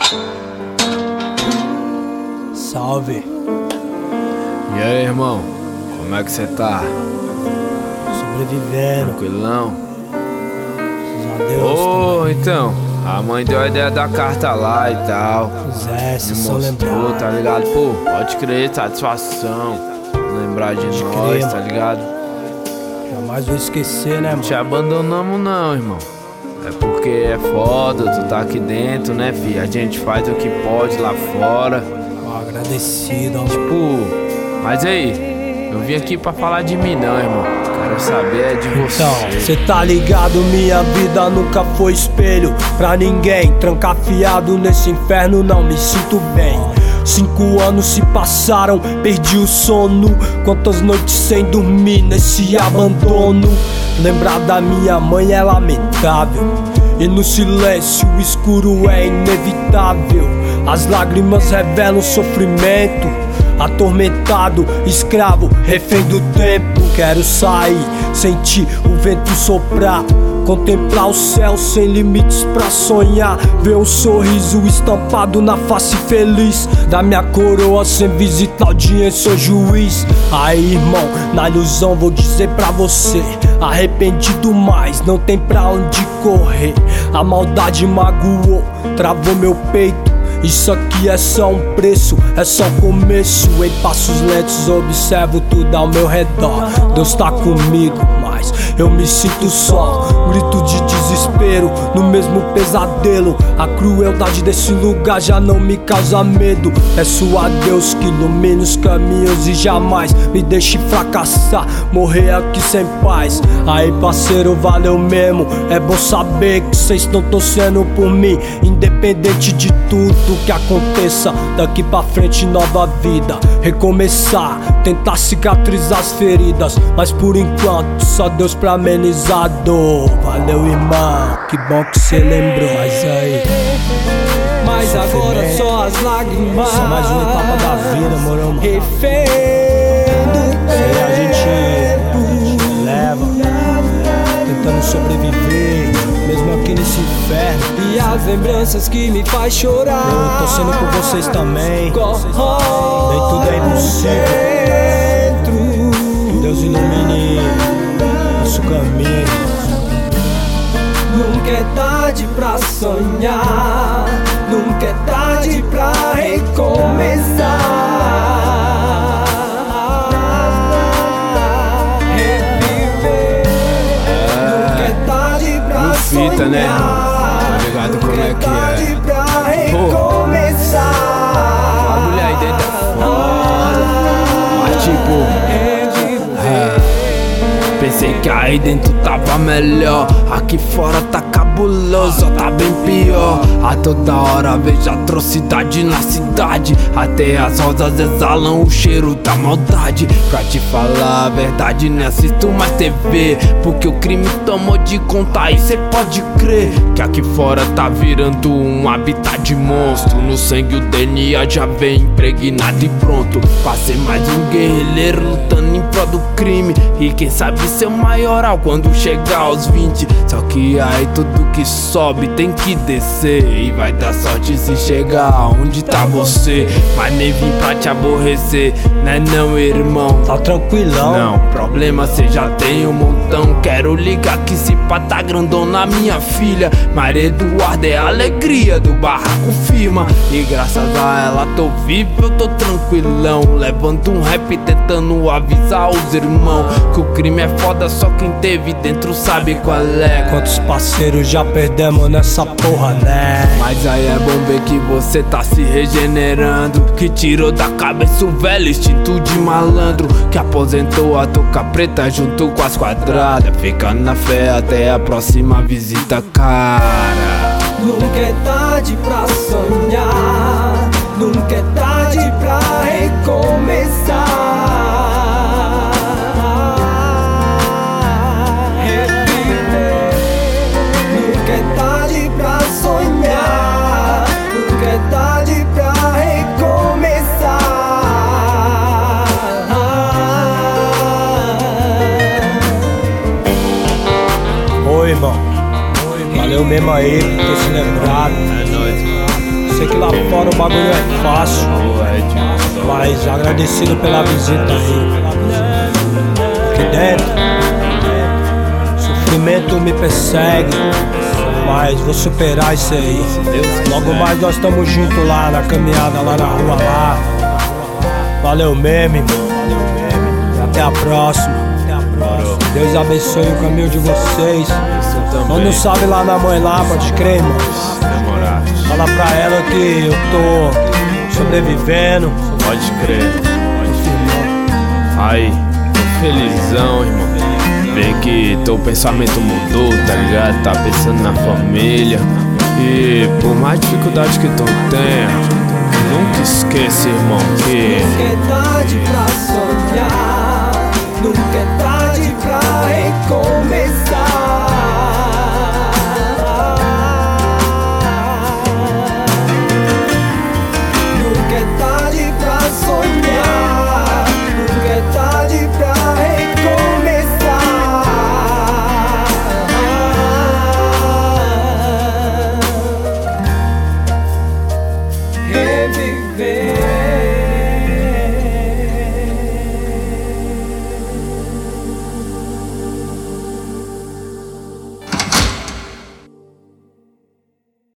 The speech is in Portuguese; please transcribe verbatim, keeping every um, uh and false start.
Salve. E aí, irmão? Como é que você tá? Sobrevivendo. Tranquilão? Deus Ô, oh, então, a mãe deu a ideia da carta lá e tal. Zé, se Me só mostrou, lembrar. tá ligado? Pô, pode crer, satisfação. Lembrar de Pode nós, crer, tá mano. ligado? Jamais vou esquecer, né, Não te mano? abandonamos não, irmão. É porque é foda, tu tá aqui dentro, né, fi? A gente faz o que pode lá fora. Ó, agradecido, ó. Tipo, mas aí, eu vim aqui pra falar de mim não, irmão. Quero saber é de você. Então, cê tá ligado, minha vida nunca foi espelho pra ninguém. Trancafiado nesse inferno, não me sinto bem. Cinco anos se passaram, perdi o sono. Quantas noites sem dormir nesse abandono. Lembrar da minha mãe é lamentável, e no silêncio o escuro é inevitável. As lágrimas revelam sofrimento. Atormentado, escravo, refém do tempo. Quero sair, sentir o vento soprar, contemplar o céu sem limites pra sonhar. Ver um sorriso estampado na face feliz da minha coroa sem visitar audiência ou juiz. Aí, irmão, na ilusão vou dizer pra você: arrependido, mas não tem pra onde correr. A maldade magoou, travou meu peito. Isso aqui é só um preço, é só começo. Em passos lentos observo tudo ao meu redor. Deus tá comigo, mas eu me sinto só. Grito de desespero no mesmo pesadelo. A crueldade desse lugar já não me causa medo. Peço a Deus que ilumine os caminhos e jamais me deixe fracassar, morrer aqui sem paz. Aí, parceiro, valeu mesmo. É bom saber que cês estão torcendo por mim. Independente de tudo que aconteça, daqui pra frente nova vida. Recomeçar, tentar cicatrizar as feridas, mas por enquanto só Deus pra amenizar a dor. Valeu, irmão, que bom que cê lembrou. Mas aí, mas agora só as lágrimas. só mais uma etapa da vida, moro, mano. Refém do Isso aí a gente leva, tentando sobreviver, mesmo aqui nesse inferno. e as lembranças que me faz chorar. Eu tô sendo por vocês também. Corroem Nem tudo é impossível. dentro. Deus ilumine nosso caminho. Nunca é tarde pra sonhar, nunca é tarde pra recomeçar. Reviver, nunca é tarde pra no fita, né? sonhar, Tá ligado como é que tarde é? pra Pô, recomeçar. a mulher aí dentro é foda. Mas tipo, pensei que aí dentro tava melhor, aqui fora tá cabuloso, tá bem pior. A toda hora vejo atrocidade na cidade, até as rosas exalam o cheiro da maldade. Pra te falar a verdade, nem assisto mais T V, porque o crime tomou de conta e cê pode crer que aqui fora tá virando um habitat de monstro. No sangue o D N A já vem impregnado e pronto pra ser mais um guerrilheiro lutando em prol do crime. E quem sabe ser o maioral quando chegar aos vinte. Só que aí tudo que sobe tem que descer, e vai dar sorte se chegar onde tá você. Mas nem vim pra te aborrecer, né não, irmão? Tá tranquilão. Não, problema cê já tem um montão. Quero ligar que se pá tá grandona minha filha. Maria Eduarda é a alegria do barraco firma, e graças a ela tô vivo, eu tô tranquilão. Levando um rap tentando avisar os irmãos que o crime é foda, só quem teve dentro sabe qual é. Quantos parceiros já perdemos nessa porra, né? Mas aí é bom ver que você tá se regenerando, que tirou da cabeça o velho instinto de malandro, que aposentou a touca preta junto com as quadradas. Fica na fé até a próxima visita, cara. Nunca é tarde pra sonhar, nunca é tarde pra recomeçar. Reviver, nunca é tarde pra sonhar, nunca é tarde pra recomeçar. Oi, irmão. Valeu mesmo aí por ter se lembrado. É nóis, mano. Sei que lá fora o bagulho é fácil, mas agradecido pela visita aí. Aqui dentro, sofrimento me persegue, mas vou superar isso aí. Logo mais nós estamos juntos lá na caminhada, lá na rua lá. Valeu mesmo, irmão. E até a próxima. Deus abençoe o caminho de vocês. Manda um salve lá na mãe lá, pode crer, irmão. Fala pra ela que eu tô sobrevivendo. Pode crer. Aí, tô felizão, irmão. Vê que teu pensamento mudou, tá ligado? Tá pensando na família. E por mais dificuldade que tu tenha, nunca esqueça, irmão, que nunca é tarde pra sonhar, nunca é tarde pra recomeçar.